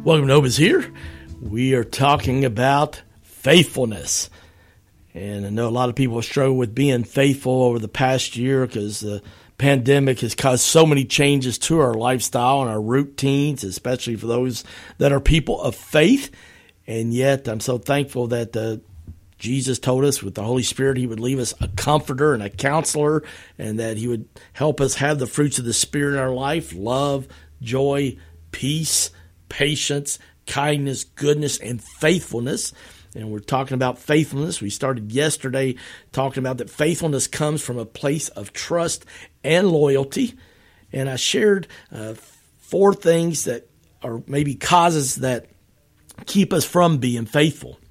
Welcome to Hope is Here. We are talking about faithfulness. And I know a lot of people struggle with being faithful over the past year because the pandemic has caused so many changes to our lifestyle and our routines, especially for those that are people of faith. And yet I'm so thankful that Jesus told us with the Holy Spirit He would leave us a comforter and a counselor, and that He would help us have the fruits of the Spirit in our life: love, joy, peace, patience, kindness, goodness, and faithfulness. And we're talking about faithfulness. We started yesterday talking about that faithfulness comes from a place of trust and loyalty. And I shared 4 things that are maybe causes that keep us from being faithful.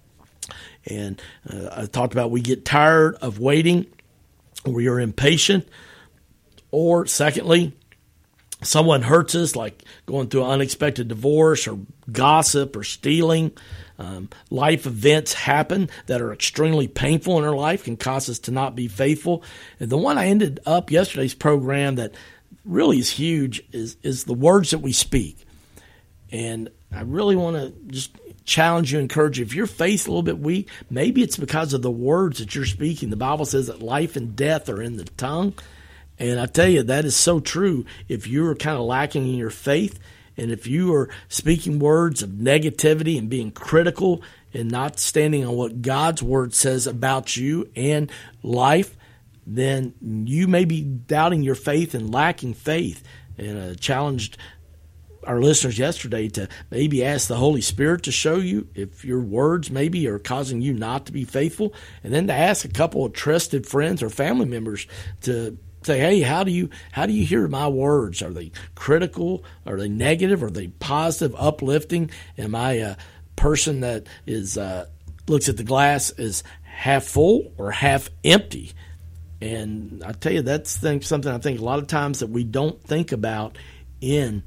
And I talked about we get tired of waiting, we are impatient, or secondly, someone hurts us, like going through an unexpected divorce or gossip or stealing. Life events happen that are extremely painful in our life, can cause us to not be faithful. And the one I ended up yesterday's program that really is huge is the words that we speak. And I really want to just challenge you, encourage you. If your faith's a little bit weak, maybe it's because of the words that you're speaking. The Bible says that life and death are in the tongue. And I tell you, that is so true. If you're kind of lacking in your faith, and if you are speaking words of negativity and being critical and not standing on what God's word says about you and life, then you may be doubting your faith and lacking faith. And I challenged our listeners yesterday to maybe ask the Holy Spirit to show you if your words maybe are causing you not to be faithful, and then to ask a couple of trusted friends or family members to say, hey, how do you hear my words? Are they critical? Are they negative? Are they positive, uplifting? Am I a person that is looks at the glass as half full or half empty? And I tell you, that's something I think a lot of times that we don't think about in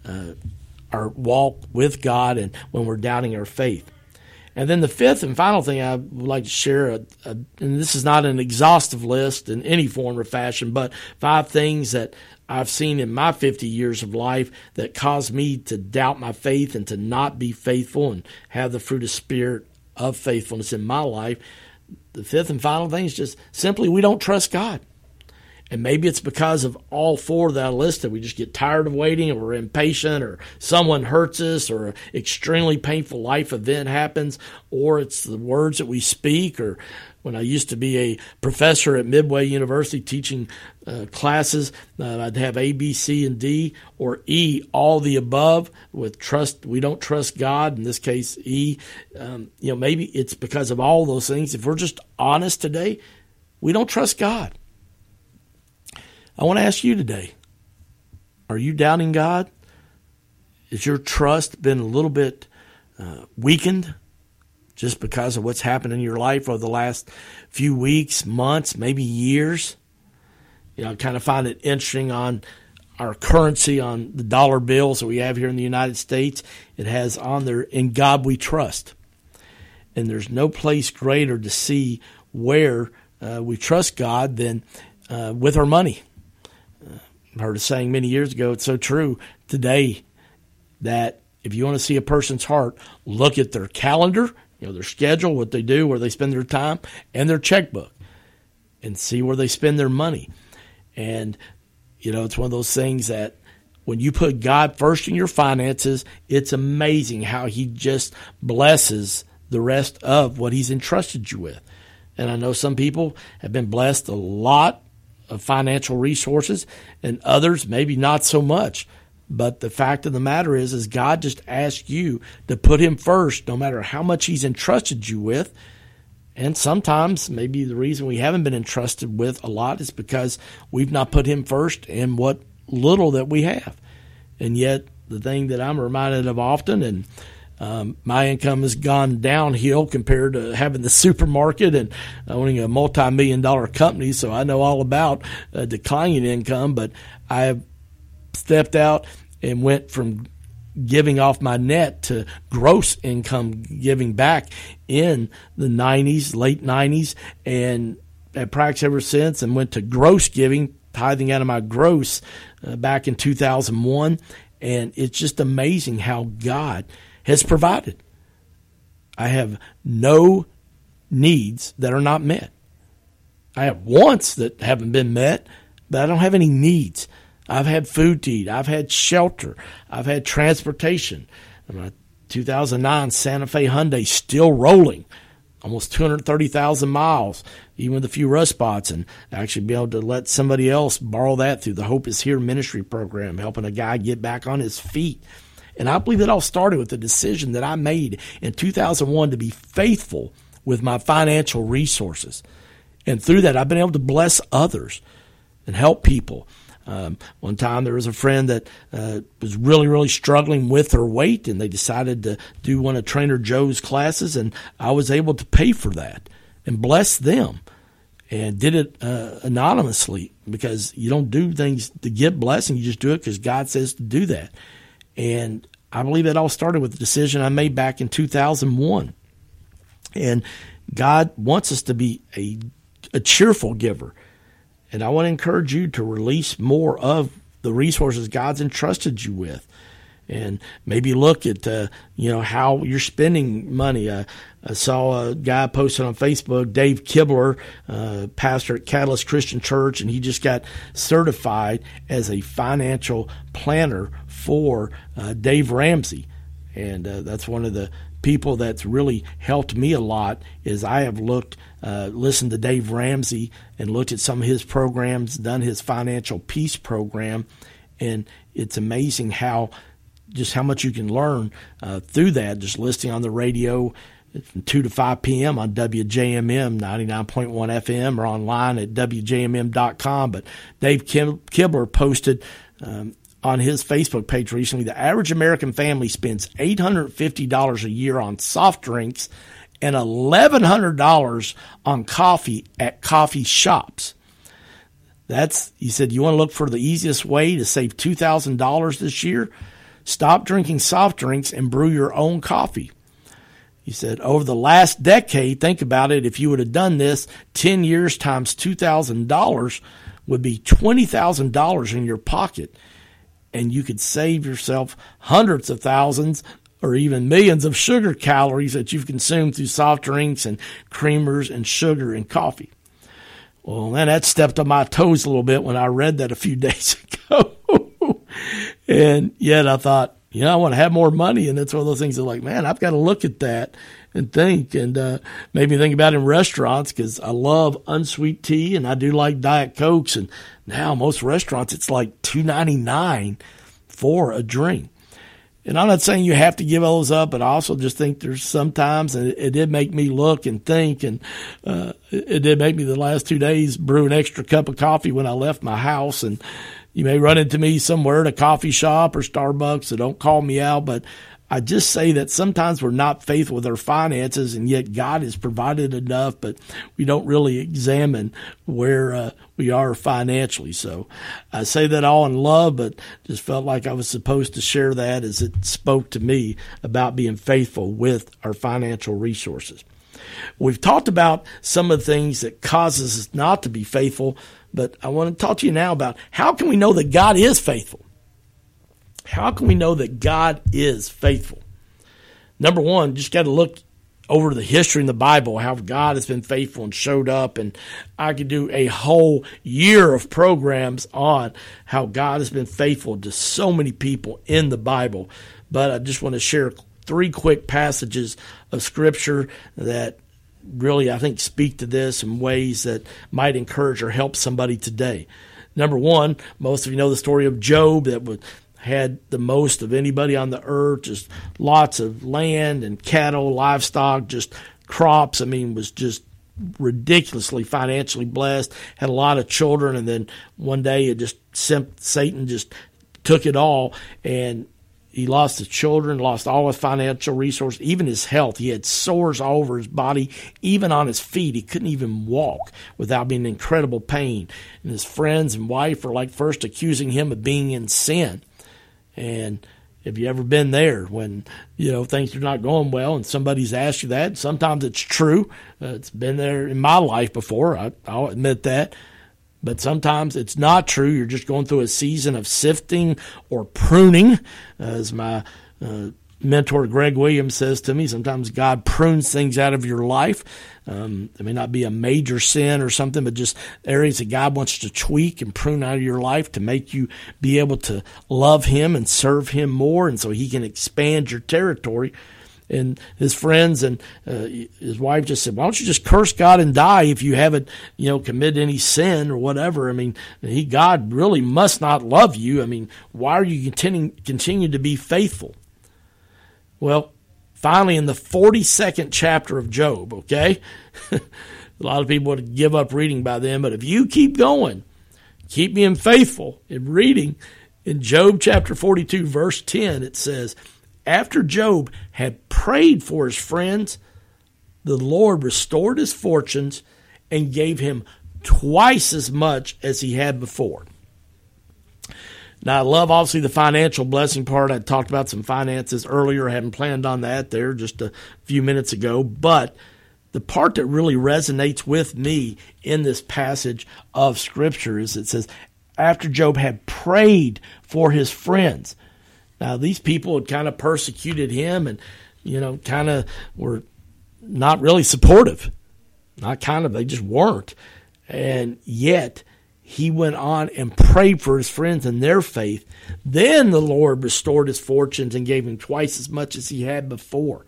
our walk with God and when we're doubting our faith. And then the 5th and final thing I would like to share, and this is not an exhaustive list in any form or fashion, but 5 things that I've seen in my 50 years of life that caused me to doubt my faith and to not be faithful and have the fruit of Spirit of faithfulness in my life. The 5th and final thing is just simply we don't trust God. And maybe it's because of all 4 that I listed. We just get tired of waiting, or we're impatient, or someone hurts us, or an extremely painful life event happens, or it's the words that we speak. Or when I used to be a professor at Midway University teaching classes, I'd have A, B, C, and D, or E, all the above. With trust, we don't trust God. In this case, E. Maybe it's because of all those things. If we're just honest today, we don't trust God. I want to ask you today, are you doubting God? Has your trust been a little bit weakened just because of what's happened in your life over the last few weeks, months, maybe years? I kind of find it interesting on our currency, on the dollar bills that we have here in the United States. It has on there, "In God we trust." And there's no place greater to see where we trust God than with our money. I heard a saying many years ago, it's so true today, that if you want to see a person's heart, look at their calendar, their schedule, what they do, where they spend their time, and their checkbook, and see where they spend their money. And, it's one of those things that when you put God first in your finances, it's amazing how He just blesses the rest of what He's entrusted you with. And I know some people have been blessed a lot of financial resources, and others maybe not so much. But the fact of the matter is God just asks you to put Him first, no matter how much He's entrusted you with. And sometimes maybe the reason we haven't been entrusted with a lot is because we've not put Him first in what little that we have. And yet the thing that I'm reminded of often, and my income has gone downhill compared to having the supermarket and owning a multi-million-dollar company, so I know all about declining income. But I have stepped out and went from giving off my net to gross income giving back in the late 90s, and had practiced ever since, and went to gross giving tithing out of my gross back in 2001. And it's just amazing how God has provided. I have no needs that are not met. I have wants that haven't been met, but I don't have any needs. I've had food to eat. I've had shelter. I've had transportation. My 2009 Santa Fe Hyundai still rolling, almost 230,000 miles, even with a few rust spots, and actually be able to let somebody else borrow that through the Hope is Here ministry program, helping a guy get back on his feet. And I believe it all started with the decision that I made in 2001 to be faithful with my financial resources. And through that, I've been able to bless others and help people. One time there was a friend that was really, really struggling with her weight, and they decided to do one of Trainer Joe's classes, and I was able to pay for that and bless them, and did it anonymously, because you don't do things to get blessing. You just do it because God says to do that. And I believe it all started with the decision I made back in 2001. And God wants us to be a cheerful giver. And I want to encourage you to release more of the resources God's entrusted you with. And maybe look at, how you're spending money. I saw a guy posted on Facebook, Dave Kibler, pastor at Catalyst Christian Church, and he just got certified as a financial planner for Dave Ramsey. And that's one of the people that's really helped me a lot. Is I have listened to Dave Ramsey and looked at some of his programs, done his Financial Peace program, and it's amazing how much you can learn through that, just listening on the radio from 2 to 5 p.m. on WJMM 99.1 FM or online at WJMM.com. But Dave Kibler posted on his Facebook page recently, the average American family spends $850 a year on soft drinks and $1,100 on coffee at coffee shops. He said, you want to look for the easiest way to save $2,000 this year? Stop drinking soft drinks and brew your own coffee. He said, over the last decade, think about it, if you would have done this, 10 years times $2,000 would be $20,000 in your pocket. And you could save yourself hundreds of thousands or even millions of sugar calories that you've consumed through soft drinks and creamers and sugar and coffee. Well, man, that stepped on my toes a little bit when I read that a few days ago. And yet I thought, I want to have more money. And that's one of those things that, like, man, I've got to look at that and think, and made me think about it in restaurants, because I love unsweet tea and I do like Diet Cokes. And now most restaurants, it's like $2.99 for a drink. And I'm not saying you have to give those up, but I also just think there's sometimes, and it did make me look and think, and it did make me the last 2 days brew an extra cup of coffee when I left my house. And you may run into me somewhere at a coffee shop or Starbucks, so don't call me out, but I just say that sometimes we're not faithful with our finances, and yet God has provided enough, but we don't really examine where we are financially. So I say that all in love, but just felt like I was supposed to share that as it spoke to me about being faithful with our financial resources. We've talked about some of the things that causes us not to be faithful, but I want to talk to you now about how can we know that God is faithful? How can we know that God is faithful? Number one, just got to look over the history in the Bible, how God has been faithful and showed up. And I could do a whole year of programs on how God has been faithful to so many people in the Bible. But I just want to share 3 quick passages of Scripture that really, I think, speak to this in ways that might encourage or help somebody today. Number one, most of you know the story of Job, that had the most of anybody on the earth, just lots of land and cattle, livestock, just crops. I mean, was just ridiculously financially blessed, had a lot of children, and then one day Satan just took it all, and he lost his children, lost all his financial resources, even his health. He had sores all over his body, even on his feet. He couldn't even walk without being in incredible pain. And his friends and wife were like first accusing him of being in sin. And have you ever been there when, things are not going well and somebody's asked you that? Sometimes it's true. It's been there in my life before. I'll admit that. but sometimes it's not true. You're just going through a season of sifting or pruning, as my mentor Greg Williams says to me. Sometimes God prunes things out of your life. It may not be a major sin or something, but just areas that God wants to tweak and prune out of your life to make you be able to love Him and serve Him more, and so He can expand your territory. And his friends and his wife just said, why don't you just curse God and die if you haven't, committed any sin or whatever? I mean, God really must not love you. I mean, why are you continue to be faithful? Well, finally, in the 42nd chapter of Job, okay, a lot of people would give up reading by then, but if you keep going, keep being faithful in reading, in Job chapter 42, verse 10, it says, after Job had prayed for his friends, the Lord restored his fortunes and gave him twice as much as he had before. Now, I love, obviously, the financial blessing part. I talked about some finances earlier. I hadn't planned on that there just a few minutes ago. But the part that really resonates with me in this passage of Scripture is it says, after Job had prayed for his friends. Now, these people had kind of persecuted him and, kind of were not really supportive. They just weren't. And yet, he went on and prayed for his friends and their faith. Then the Lord restored his fortunes and gave him twice as much as he had before.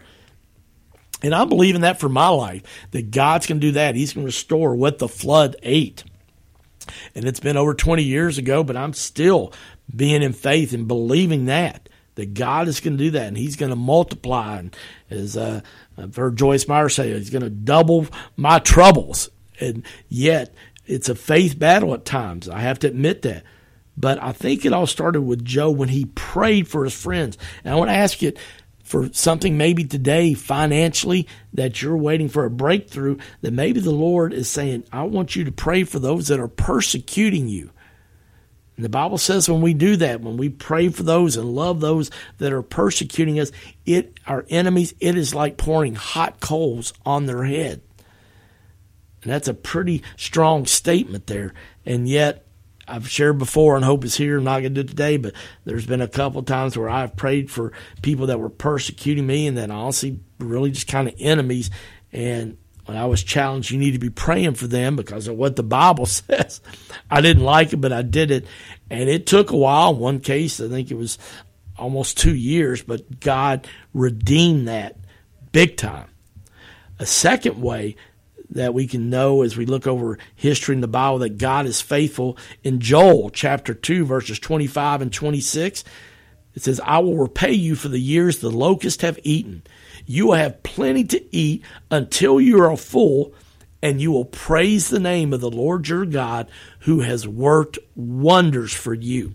And I believe in that for my life, that God's going to do that. He's going to restore what the flood ate. And it's been over 20 years ago, but I'm still being in faith and believing that God is going to do that, and He's going to multiply. And as I've heard Joyce Meyer say, He's going to double my troubles. And yet, it's a faith battle at times. I have to admit that. But I think it all started with Job when he prayed for his friends. And I want to ask you for something maybe today financially that you're waiting for a breakthrough, that maybe the Lord is saying, I want you to pray for those that are persecuting you. And the Bible says when we do that, when we pray for those and love those that are persecuting us, our enemies, it is like pouring hot coals on their head. And that's a pretty strong statement there. And yet, I've shared before, and Hope is here, I'm not going to do it today, but there's been a couple of times where I've prayed for people that were persecuting me and that honestly really just kind of enemies. And when I was challenged, you need to be praying for them because of what the Bible says. I didn't like it, but I did it. And it took a while. In one case, I think it was almost 2 years, but God redeemed that big time. A second way that we can know as we look over history in the Bible that God is faithful, in Joel chapter 2, verses 25 and 26, it says, I will repay you for the years the locusts have eaten. You will have plenty to eat until you are full, and you will praise the name of the Lord your God who has worked wonders for you.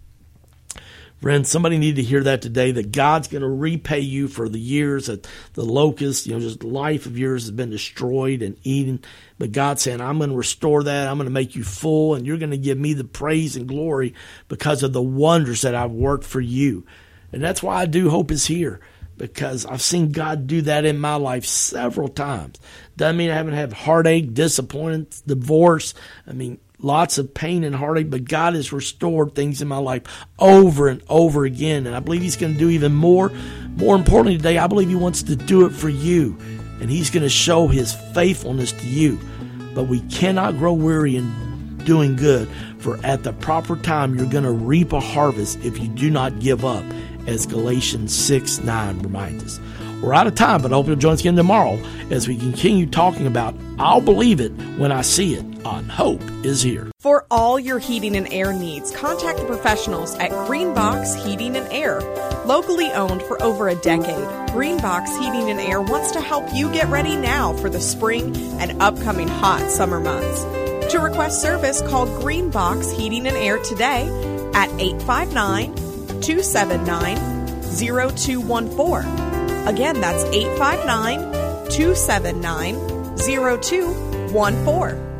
Friends, somebody needed to hear that today, that God's going to repay you for the years that the locusts, just life of yours has been destroyed and eaten. But God's saying, I'm going to restore that. I'm going to make you full, and you're going to give me the praise and glory because of the wonders that I've worked for you. And that's why I do Hope is here, because I've seen God do that in my life several times. Doesn't mean I haven't had heartache, disappointment, divorce. Lots of pain and heartache, but God has restored things in my life over and over again. And I believe He's going to do even more. More importantly today, I believe He wants to do it for you. And He's going to show His faithfulness to you. But we cannot grow weary in doing good, for at the proper time you're going to reap a harvest if you do not give up, as Galatians 6:9 reminds us. We're out of time, but I hope you'll join us again tomorrow as we continue talking about I'll believe it when I see it on Hope is Here. For all your heating and air needs, contact the professionals at Greenbox Heating and Air. Locally owned for over a decade, Greenbox Heating and Air wants to help you get ready now for the spring and upcoming hot summer months. To request service, call Greenbox Heating and Air today at 859-279-0214. Again, that's 859-279-0214.